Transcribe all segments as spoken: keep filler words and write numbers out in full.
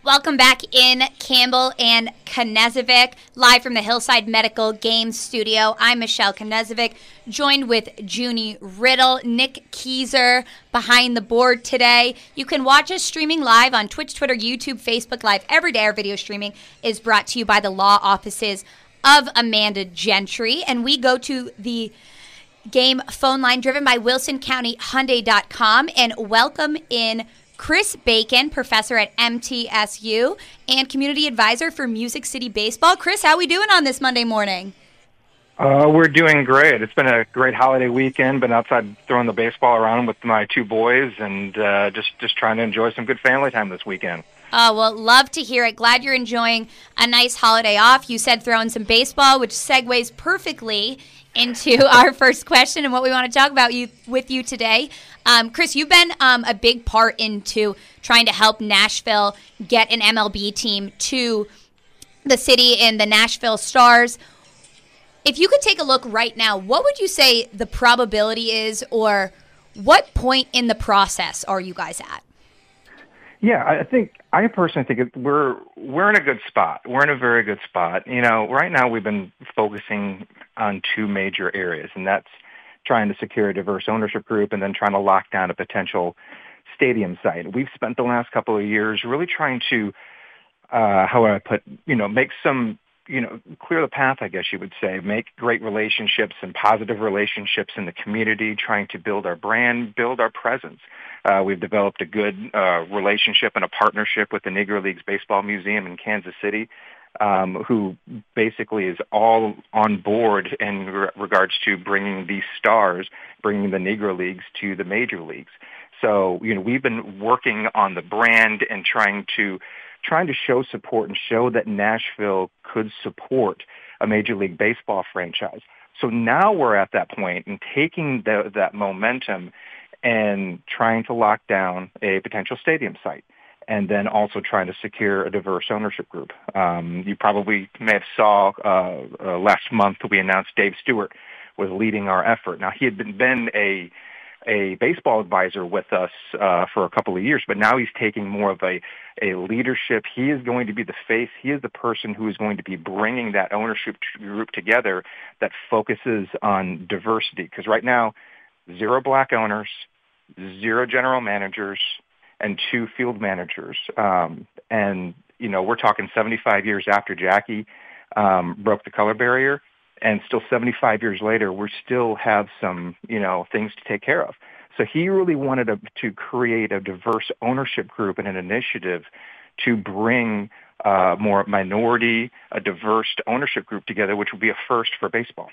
Welcome back in, Campbell and Knezovic, live from the Hillside Medical Games Studio. I'm Michelle Knezovic, joined with Junie Riddle, Nick Keyser behind the board today. You can watch us streaming live on Twitch, Twitter, YouTube, Facebook Live. Every day our video streaming is brought to you by the law offices of Amanda Gentry. And we go to the game phone line driven by Wilson County Hyundai dot com and welcome in Chris Bacon, professor at M T S U and community advisor for Music City Baseball. Chris, how are we doing on this Monday morning? Uh, we're doing great. It's been a great holiday weekend. Been outside throwing the baseball around with my two boys and uh, just, just trying to enjoy some good family time this weekend. Oh, well, love to hear it. Glad you're enjoying a nice holiday off. You said throwing some baseball, which segues perfectly into our first question and what we want to talk about you with you today. Um, Chris, you've been um, a big part into trying to help Nashville get an M L B team to the city and the Nashville Stars. If you could take a look right now, what would you say the probability is, or what point in the process are you guys at? Yeah, I think I personally think it, we're we're in a good spot. We're in a very good spot. You know, right now we've been focusing on two major areas, and that's trying to secure a diverse ownership group and then trying to lock down a potential stadium site. We've spent the last couple of years really trying to, uh, how would I put, you know, make some, you know, clear the path, I guess you would say, make great relationships and positive relationships in the community, trying to build our brand, build our presence. Uh, we've developed a good uh, relationship and a partnership with the Negro Leagues Baseball Museum in Kansas City, um, who basically is all on board in re- regards to bringing these stars, bringing the Negro Leagues to the major leagues. So, you know, we've been working on the brand and trying to trying to show support and show that Nashville could support a Major League Baseball franchise. So now we're at that point and taking the, that momentum and trying to lock down a potential stadium site, and then also trying to secure a diverse ownership group. Um, you probably may have saw uh, uh, last month we announced Dave Stewart was leading our effort. Now, he had been, been a a baseball advisor with us uh, for a couple of years, but now he's taking more of a, a leadership. He is going to be the face. He is the person who is going to be bringing that ownership group together that focuses on diversity. Because right now, zero black owners, zero general managers, and two field managers. Um, and, you know, we're talking seventy-five years after Jackie um, broke the color barrier. And still seventy-five years later, we still have some, you know, things to take care of. So he really wanted to, to create a diverse ownership group and an initiative to bring uh, more minority, a diverse ownership group together, which would be a first for baseball.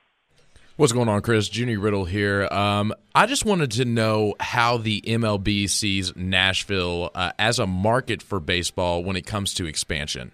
What's going on, Chris? Junie Riddle here. Um, I just wanted to know how the M L B sees Nashville uh, as a market for baseball when it comes to expansion.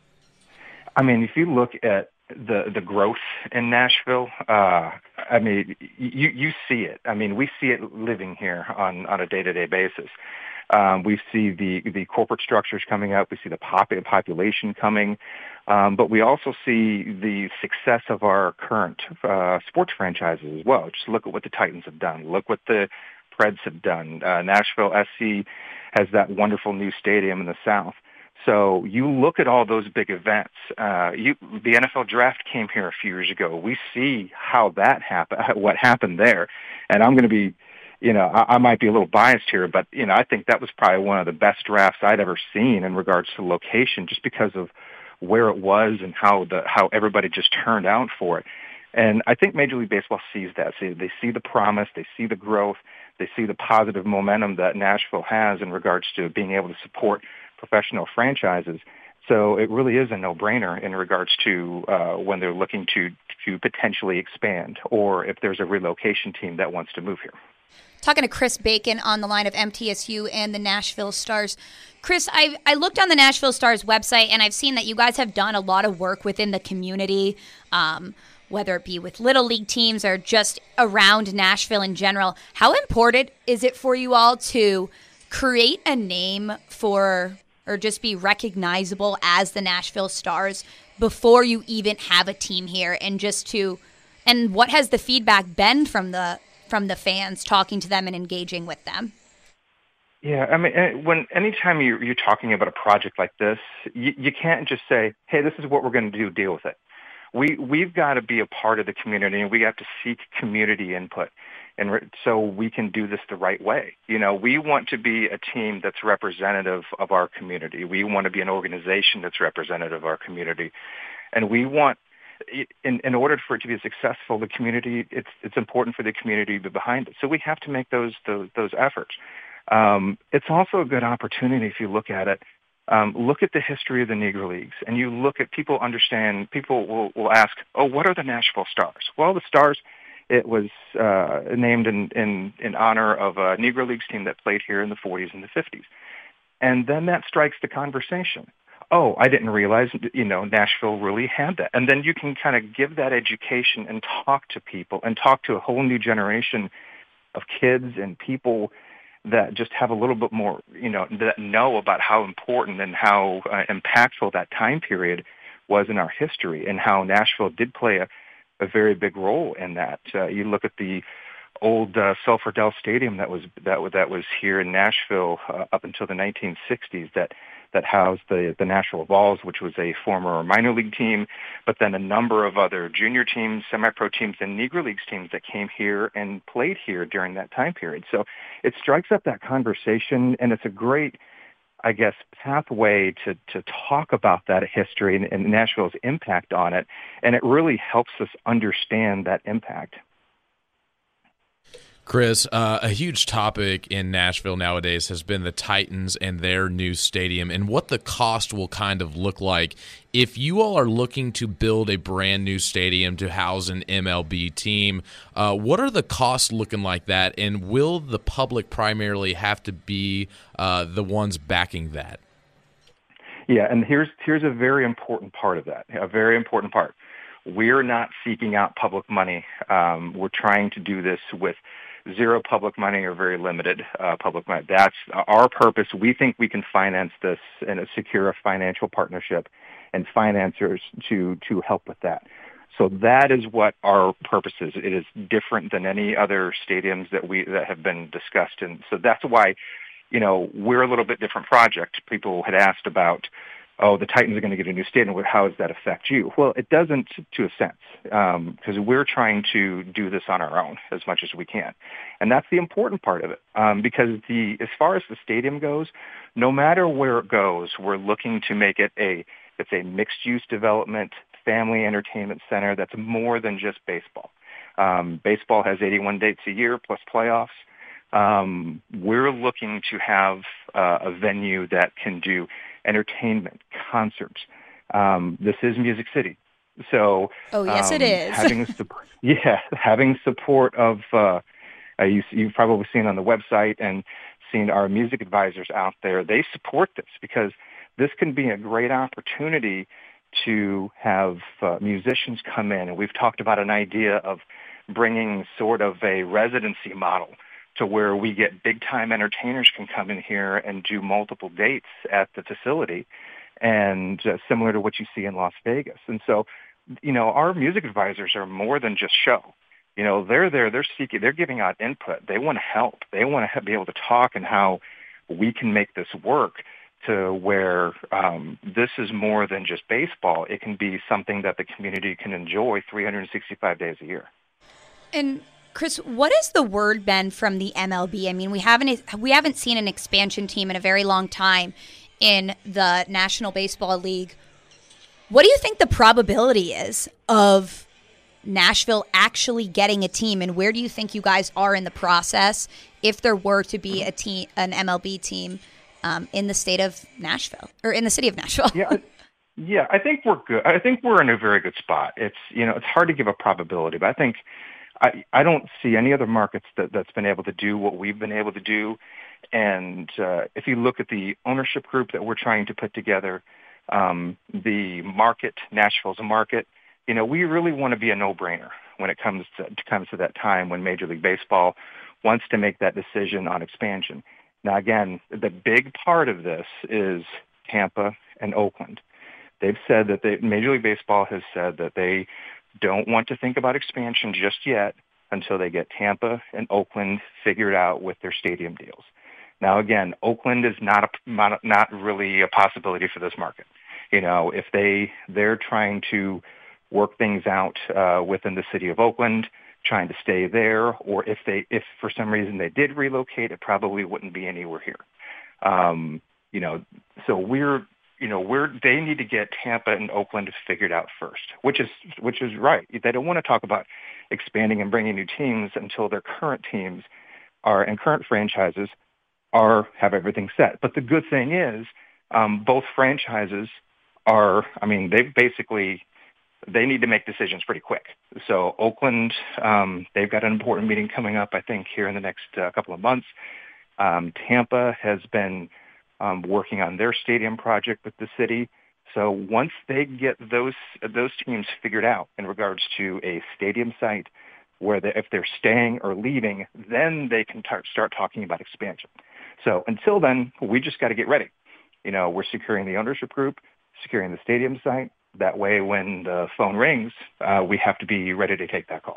I mean, if you look at the the growth in Nashville, uh, I mean, you you see it. I mean, we see it living here on, on a day-to-day basis. Um, we see the, the corporate structures coming up. We see the pop- population coming. Um, but we also see the success of our current uh, sports franchises as well. Just look at what the Titans have done. Look what the Preds have done. Uh, Nashville S C has that wonderful new stadium in the South. So you look at all those big events. Uh, you, the N F L draft came here a few years ago. We see how that happened, what happened there. And I'm going to be, you know, I, I might be a little biased here, but, you know, I think that was probably one of the best drafts I'd ever seen in regards to location, just because of where it was and how the how everybody just turned out for it. And I think Major League Baseball sees that. See, they see the promise, they see the growth, they see the positive momentum that Nashville has in regards to being able to support professional franchises. So it really is a no-brainer in regards to uh, when they're looking to to potentially expand, or if there's a relocation team that wants to move here. Talking to Chris Bacon on the line of M T S U and the Nashville Stars. Chris, I I looked on the Nashville Stars website, and I've seen that you guys have done a lot of work within the community, um, whether it be with Little League teams or just around Nashville in general. How important is it for you all to create a name for, or just be recognizable as the Nashville Stars before you even have a team here, and just to, and what has the feedback been from the from the fans, talking to them and engaging with them? Yeah, I mean, eh, when anytime you, you're talking about a project like this, you, you can't just say, "Hey, this is what we're going to do. Deal with it." We we've got to be a part of the community, and we have to seek community input, and re- so we can do this the right way. You know, we want to be a team that's representative of our community. We want to be an organization that's representative of our community, and we want. In, in order for it to be successful, the community it's it's important for the community to be behind it. So we have to make those those, those efforts. Um, it's also a good opportunity if you look at it. Um, look at the history of the Negro Leagues, and you look at people understand. People will, will ask, "Oh, what are the Nashville Stars?" Well, the Stars, it was uh, named in, in in honor of a Negro Leagues team that played here in the forties and the fifties, and then that strikes the conversation. Oh, I didn't realize, you know, Nashville really had that. And then you can kind of give that education and talk to people and talk to a whole new generation of kids and people that just have a little bit more, you know, that know about how important and how uh, impactful that time period was in our history and how Nashville did play a, a very big role in that. Uh, you look at the old uh, Sulphur Dell Stadium that was that, that was here in Nashville uh, up until the nineteen sixties that that housed the, the Nashville Vols, which was a former minor league team, but then a number of other junior teams, semi-pro teams, and Negro Leagues teams that came here and played here during that time period. So it strikes up that conversation, and it's a great, I guess, pathway to, to talk about that history and, and Nashville's impact on it, and it really helps us understand that impact. Chris, uh, a huge topic in Nashville nowadays has been the Titans and their new stadium and what the cost will kind of look like. If you all are looking to build a brand new stadium to house an M L B team, uh, what are the costs looking like that, and will the public primarily have to be uh, the ones backing that? Yeah, and here's here's a very important part of that, a very important part. We're not seeking out public money. Um, we're trying to do this with zero public money or very limited uh, public money. That's our purpose. We think we can finance this and secure a financial partnership and financiers to, to help with that. So that is what our purpose is. It is different than any other stadiums that we that have been discussed. And so that's why, you know, we're a little bit different project. People had asked about, oh, the Titans are going to get a new stadium. How does that affect you? Well, it doesn't to a sense, because um, we're trying to do this on our own as much as we can. And that's the important part of it, um, because the as far as the stadium goes, no matter where it goes, we're looking to make it a, it's a mixed-use development, family entertainment center that's more than just baseball. Um, baseball has eighty-one dates a year plus playoffs. Um, we're looking to have uh, a venue that can do entertainment, concerts. Um, this is Music City, so oh yes, um, it is. having support, yeah, having support of uh, uh, you, you've probably seen on the website and seen our music advisors out there. They support this because this can be a great opportunity to have uh, musicians come in, and we've talked about an idea of bringing sort of a residency model to where we get big-time entertainers can come in here and do multiple dates at the facility, and uh, similar to what you see in Las Vegas. And so, you know, our music advisors are more than just show. You know, they're there, they're seeking, they're giving out input. They want to help. They want to be able to talk and how we can make this work to where um, this is more than just baseball. It can be something that the community can enjoy three hundred sixty-five days a year. And Chris, what has the word been from the M L B? I mean, we haven't we haven't seen an expansion team in a very long time in the National Baseball League. What do you think the probability is of Nashville actually getting a team, and where do you think you guys are in the process if there were to be a team, an M L B team um, in the state of Nashville or in the city of Nashville? yeah, yeah, I think we're good. I think we're in a very good spot. It's you know it's hard to give a probability, but I think. I, I don't see any other markets that, that's been able to do what we've been able to do. And uh, if you look at the ownership group that we're trying to put together, um, the market, Nashville's a market, you know, we really want to be a no-brainer when it comes to, comes to that time when Major League Baseball wants to make that decision on expansion. Now, again, the big part of this is Tampa and Oakland. They've said that they, Major League Baseball has said that they don't want to think about expansion just yet until they get Tampa and Oakland figured out with their stadium deals. Now, again, Oakland is not a, not, not really a possibility for this market. You know, if they they're trying to work things out uh, within the city of Oakland, trying to stay there, or if they if for some reason they did relocate, it probably wouldn't be anywhere here. Um, you know, so we're you know we're they need to get Tampa and Oakland figured out first, which is which is right. They don't want to talk about expanding and bringing new teams until their current teams are and current franchises are have everything set. But the good thing is, um, both franchises are. I mean, they've basically. They need to make decisions pretty quick. So Oakland, um, they've got an important meeting coming up, I think, here in the next uh, couple of months. Um, Tampa has been um, working on their stadium project with the city. So once they get those those teams figured out in regards to a stadium site, where they, if they're staying or leaving, then they can tar- start talking about expansion. So until then, we just got to get ready. You know, we're securing the ownership group, securing the stadium site. That way, when the phone rings, uh, we have to be ready to take that call.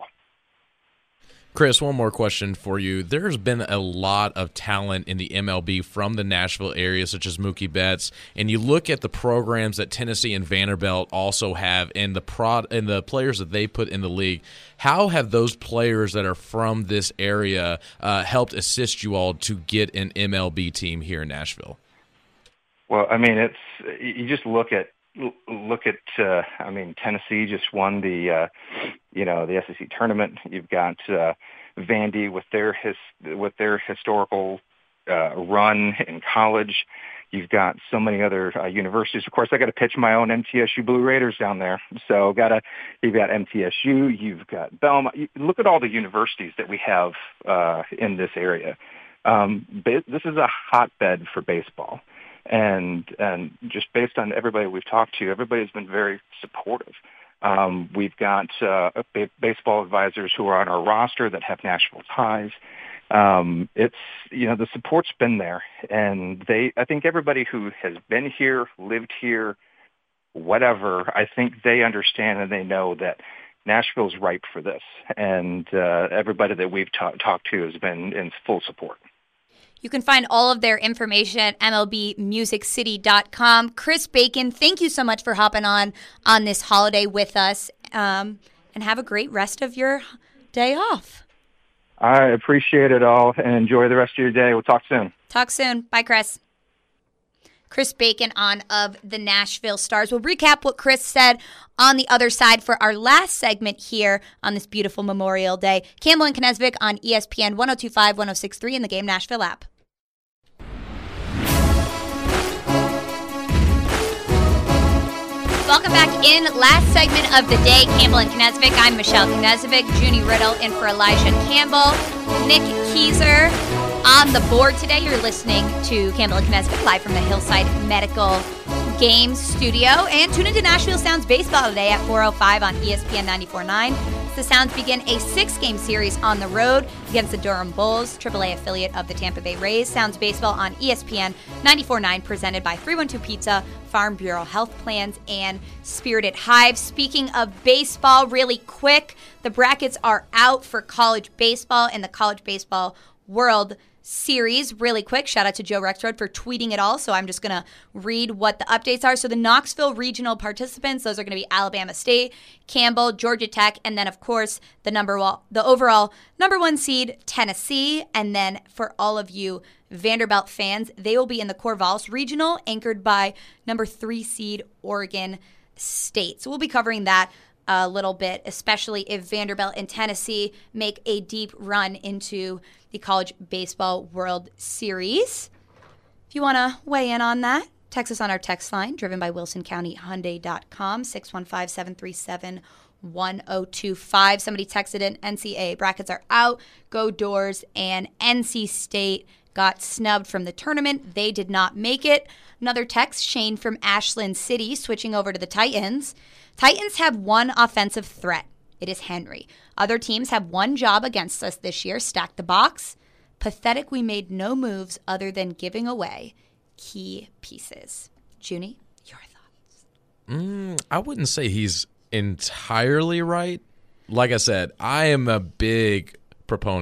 Chris, one more question for you. There's been a lot of talent in the M L B from the Nashville area, such as Mookie Betts, and you look at the programs that Tennessee and Vanderbilt also have, and the prod and the players that they put in the league. How have those players that are from this area uh, helped assist you all to get an M L B team here in Nashville? Well, I mean, it's you just look at. Look at, uh, I mean, Tennessee just won the, uh, you know, the S E C tournament. You've got uh, Vandy with their his with their historical uh, run in college. You've got so many other uh, universities. Of course, I got to pitch my own M T S U Blue Raiders down there. So, got to you've got M T S U. You've got Belmont. You, look at all the universities that we have uh, in this area. Um, ba- this is a hotbed for baseball. And and just based on everybody we've talked to, everybody's been very supportive. Um, we've got uh, ba- baseball advisors who are on our roster that have Nashville ties. Um, it's you know the support's been there, and they I think everybody who has been here, lived here, whatever, I think they understand and they know that Nashville's ripe for this, and uh, everybody that we've ta- talked to has been in full support. You can find all of their information at M L B music city dot com. Chris Bacon, thank you so much for hopping on on this holiday with us, um, and have a great rest of your day off. I appreciate it all, and enjoy the rest of your day. We'll talk soon. Talk soon. Bye, Chris. Chris Bacon on of the Nashville Stars. We'll recap what Chris said on the other side for our last segment here on this beautiful Memorial Day. Campbell and Knezevic on E S P N one oh two point five, one oh six point three in the Game Nashville app. Welcome back in. Last segment of the day, Campbell and Knezevic. I'm Michelle Knezevic, Junie Riddle in for Elijah Campbell, Nick Keyser on the board today. You're listening to Campbell and Knezevic live from the Hillside Medical Games Studio. And tune into Nashville Sounds Baseball today at four oh five on E S P N ninety-four point nine. The Sounds begin a six-game series on the road against the Durham Bulls, triple A affiliate of the Tampa Bay Rays. Sounds Baseball on E S P N ninety-four point nine, presented by three one two Pizza, Farm Bureau Health Plans, and Spirited Hive. Speaking of baseball, really quick, the brackets are out for college baseball and the College Baseball World Series. Really quick, shout out to Joe Rexrode for tweeting it all, so I'm just going to read what the updates are. So the Knoxville regional participants, those are going to be Alabama State, Campbell, Georgia Tech, and then, of course, the number one, the overall number one seed, Tennessee. And then for all of you Vanderbilt fans, they will be in the Corvallis regional, anchored by number three seed Oregon State. So we'll be covering that a little bit, especially if Vanderbilt and Tennessee make a deep run into the College Baseball World Series. If you want to weigh in on that, text us on our text line, driven by Wilson County Hyundai dot com, six one five, seven three seven, one oh two five. Somebody texted in, N C A A brackets are out, go Doors, and N C State got snubbed from the tournament. They did not make it. Another text, Shane from Ashland City, switching over to the Titans. Titans have one offensive threat. It is Henry. Other teams have one job against us this year, stack the box. Pathetic we made no moves other than giving away key pieces. Junie, your thoughts? Mm, I wouldn't say he's entirely right. Like I said, I am a big proponent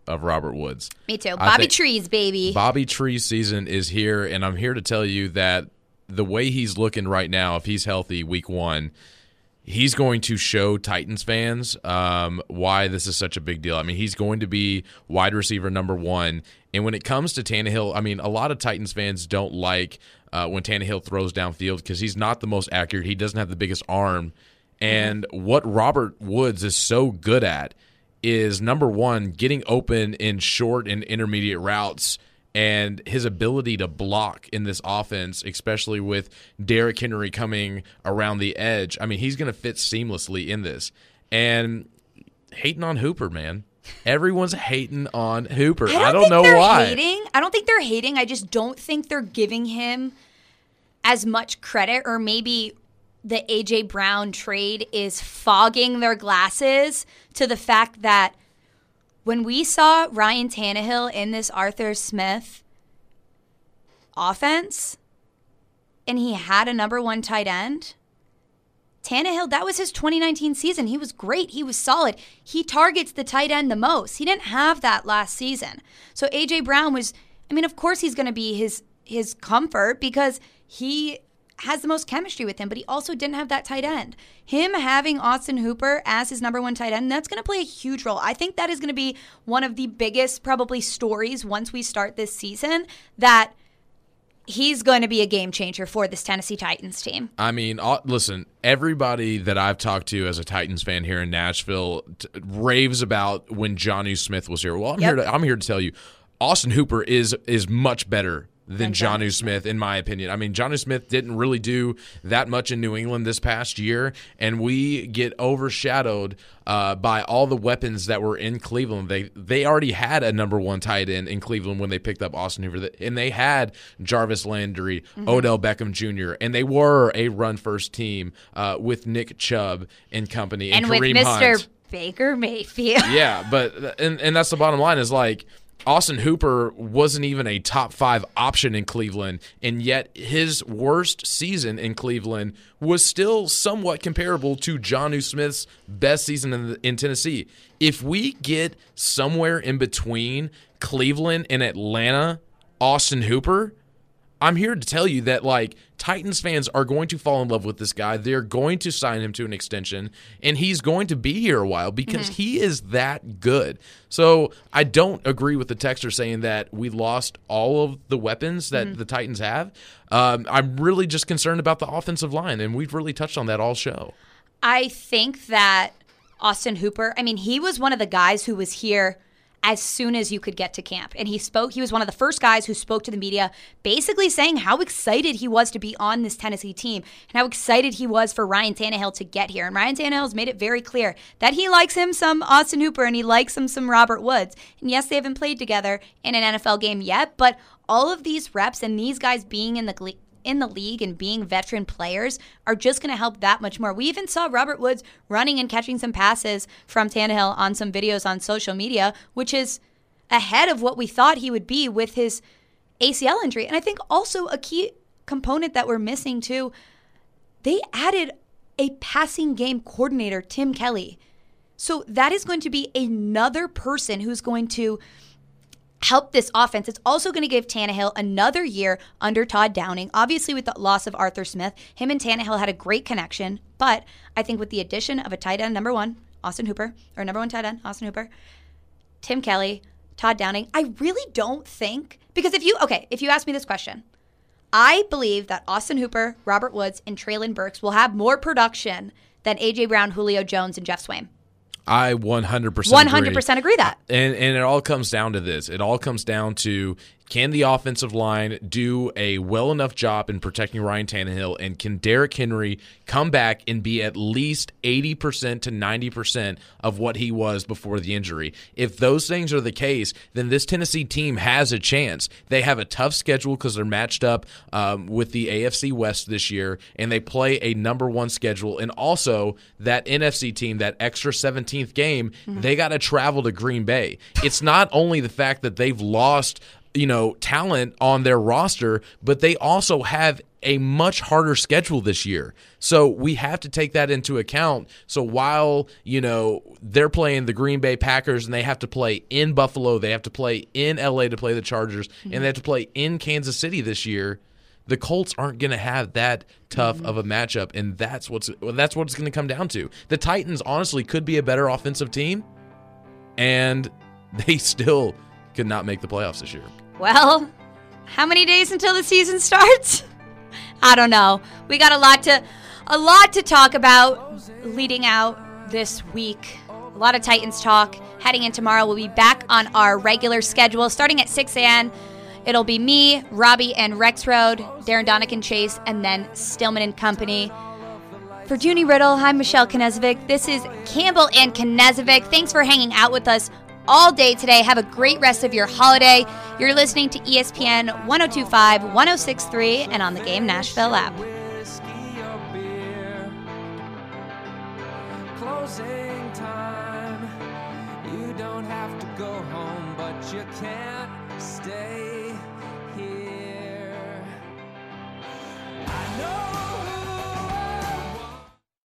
of Robert Woods. Me too. Bobby Trees, baby. Bobby Trees season is here, and I'm here to tell you that the way he's looking right now, if he's healthy week one, he's going to show Titans fans um, why this is such a big deal. I mean, he's going to be wide receiver number one. And when it comes to Tannehill, I mean, a lot of Titans fans don't like uh, when Tannehill throws downfield because he's not the most accurate. He doesn't have the biggest arm. And mm-hmm. what Robert Woods is so good at is, number one, getting open in short and intermediate routes, and his ability to block in this offense, especially with Derrick Henry coming around the edge. I mean, he's going to fit seamlessly in this. And hating on Hooper, man. Everyone's hating on Hooper. I don't, I don't think know they're why. Hating. I don't think they're hating. I just don't think they're giving him as much credit, or maybe the A J. Brown trade is fogging their glasses to the fact that when we saw Ryan Tannehill in this Arthur Smith offense and he had a number one tight end, Tannehill, that was his twenty nineteen season. He was great. He was solid. He targets the tight end the most. He didn't have that last season. So A J. Brown was, I mean, of course he's going to be his his comfort because he has the most chemistry with him, but he also didn't have that tight end. Him having Austin Hooper as his number one tight end, that's going to play a huge role. I think that is going to be one of the biggest probably stories once we start this season, that he's going to be a game changer for this Tennessee Titans team. I mean, listen, everybody that I've talked to as a Titans fan here in Nashville t- raves about when Jonnu Smith was here. Well, I'm yep. here to I'm here to tell you, Austin Hooper is is much better than Jonnu Smith, in my opinion. I mean, Jonnu Smith didn't really do that much in New England this past year, and we get overshadowed uh, by all the weapons that were in Cleveland. They they already had a number one tight end in Cleveland when they picked up Austin Hooper, and they had Jarvis Landry, mm-hmm. Odell Beckham Junior, and they were a run-first team uh, with Nick Chubb and company, and, and Kareem with Mister Hunt. Baker Mayfield. Yeah, but and and that's the bottom line is, like, Austin Hooper wasn't even a top five option in Cleveland, and yet his worst season in Cleveland was still somewhat comparable to Jonnu Smith's best season in, in Tennessee. If we get somewhere in between Cleveland and Atlanta, Austin Hooper, I'm here to tell you that, like, Titans fans are going to fall in love with this guy. They're going to sign him to an extension, and he's going to be here a while because mm-hmm. he is that good. So I don't agree with the texter saying that we lost all of the weapons that mm-hmm. the Titans have. Um, I'm really just concerned about the offensive line, and we've really touched on that all show. I think that Austin Hooper, I mean, he was one of the guys who was here as soon as you could get to camp. And he spoke, he was one of the first guys who spoke to the media, basically saying how excited he was to be on this Tennessee team and how excited he was for Ryan Tannehill to get here. And Ryan Tannehill's made it very clear that he likes him some Austin Hooper and he likes him some Robert Woods. And yes, they haven't played together in an N F L game yet, but all of these reps and these guys being in the gle- in the league and being veteran players are just going to help that much more. We even saw Robert Woods running and catching some passes from Tannehill on some videos on social media, which is ahead of what we thought he would be with his A C L injury. And I think also a key component that we're missing too, they added a passing game coordinator, Tim Kelly. So that is going to be another person who's going to help this offense. It's also going to give Tannehill another year under Todd Downing. Obviously, with the loss of Arthur Smith, him and Tannehill had a great connection. But I think with the addition of a tight end, number one, Austin Hooper, or number one tight end, Austin Hooper, Tim Kelly, Todd Downing, I really don't think, because if you, okay, if you ask me this question, I believe that Austin Hooper, Robert Woods, and Treylon Burks will have more production than A J. Brown, Julio Jones, and Jeff Swaim. I one hundred percent one hundred percent agree, agree that. And and it all comes down to this. It all comes down to, can the offensive line do a well enough job in protecting Ryan Tannehill, and can Derrick Henry come back and be at least eighty percent to ninety percent of what he was before the injury? If those things are the case, then this Tennessee team has a chance. They have a tough schedule because they're matched up um, with the A F C West this year, and they play a number one schedule. And also, that N F C team, that extra seventeenth game, mm-hmm. they got to travel to Green Bay. It's not only the fact that they've lost you know, talent on their roster, but they also have a much harder schedule this year. So we have to take that into account. So while, you know, they're playing the Green Bay Packers and they have to play in Buffalo, they have to play in L A to play the Chargers, mm-hmm. and they have to play in Kansas City this year, the Colts aren't going to have that tough mm-hmm. of a matchup, and that's what's that's what it's going to come down to. The Titans honestly could be a better offensive team, and they still could not make the playoffs this year. Well, how many days until the season starts? I don't know. We got a lot to a lot to talk about leading out this week. A lot of Titans talk. Heading in tomorrow, we'll be back on our regular schedule starting at six a.m. It'll be me, Robbie, and Rexroad, Darren Donican Chase, and then Stillman and Company. For Junie Riddle, I'm Michelle Knezovic. This is Campbell and Knezovic. Thanks for hanging out with us all day today. Have a great rest of your holiday. You're listening to E S P N one oh two point five, one oh six point three, and on the Game Nashville app. Closing time. You don't have to go home, but you can't stay.